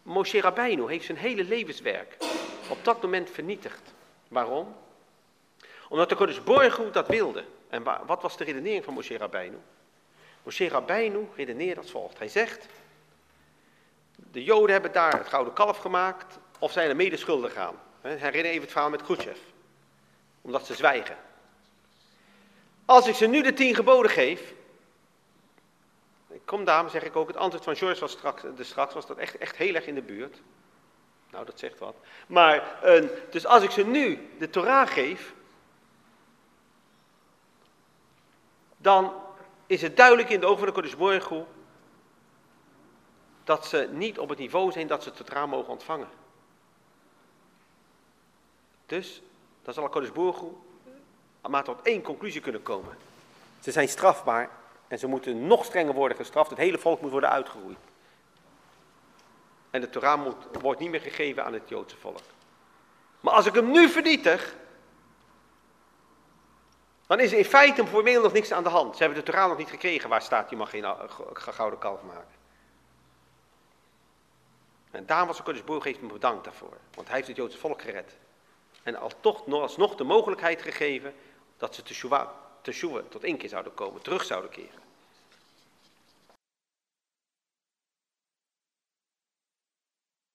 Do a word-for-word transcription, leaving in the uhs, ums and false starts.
Moshe Rabbeinu heeft zijn hele levenswerk op dat moment vernietigd. Waarom? Omdat de Kodesh Baruch Hu dat wilde. En wat was de redenering van Moshe Rabbeinu? Moshe Rabbeinu redeneert als volgt. Hij zegt, de Joden hebben daar het gouden kalf gemaakt of zijn er medeschuldig aan. Herinner even het verhaal met Khrushchev. Omdat ze zwijgen. Als ik ze nu de tien geboden geef. Kom daarom zeg ik ook, het antwoord van George was straks, de straks was dat echt, echt heel erg in de buurt. Nou, dat zegt wat. Maar, uh, dus als ik ze nu de Torah geef. Dan is het duidelijk in de ogen van de Kodesh Baruch Hu dat ze niet op het niveau zijn dat ze het Torah mogen ontvangen. Dus, dan zal de Kodesh Baruch Hu maar tot één conclusie kunnen komen. Ze zijn strafbaar en ze moeten nog strenger worden gestraft. Het hele volk moet worden uitgeroeid. En de Torah moet, wordt niet meer gegeven aan het Joodse volk. Maar als ik hem nu vernietig, dan is er in feite formeel nog niks aan de hand. Ze hebben de Torah nog niet gekregen waar staat, je mag geen gouden kalf maken. En daarom was de Kodesh Baruch Hu heeft hem bedankt daarvoor. Want hij heeft het Joodse volk gered. En al toch alsnog de mogelijkheid gegeven dat ze teshuva, teshuva tot inkeer zouden komen, terug zouden keren.